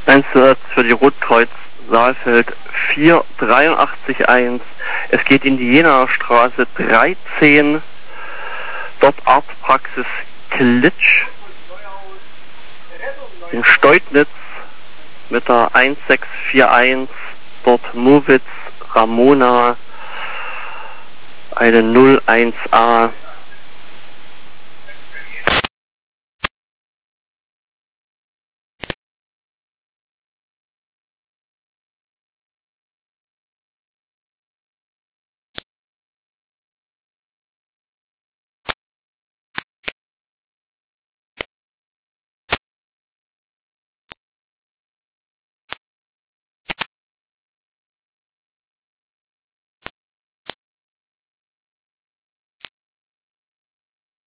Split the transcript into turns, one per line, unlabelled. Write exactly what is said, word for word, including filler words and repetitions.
Einsatz für die Rotkreuz Saalfeld vier acht drei eins. Es geht in die Jenaer Straße dreizehn. Dort Arztpraxis Klitsch. In Steutnitz mit der eins sechs vier eins. Dort Movitz Ramona eine null eins a.